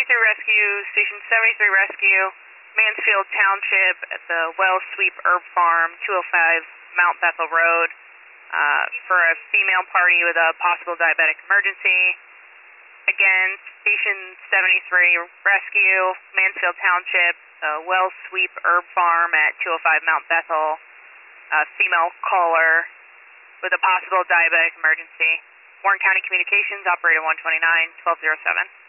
Rescue, Station 73 Rescue, Mansfield Township at the Well Sweep Herb Farm, 205 Mount Bethel Road, for a female party with a possible diabetic emergency. Again, Station 73 Rescue, Mansfield Township, Well Sweep Herb Farm at 205 Mount Bethel, female caller with a possible diabetic emergency. Warren County Communications, Operator 129, 1207.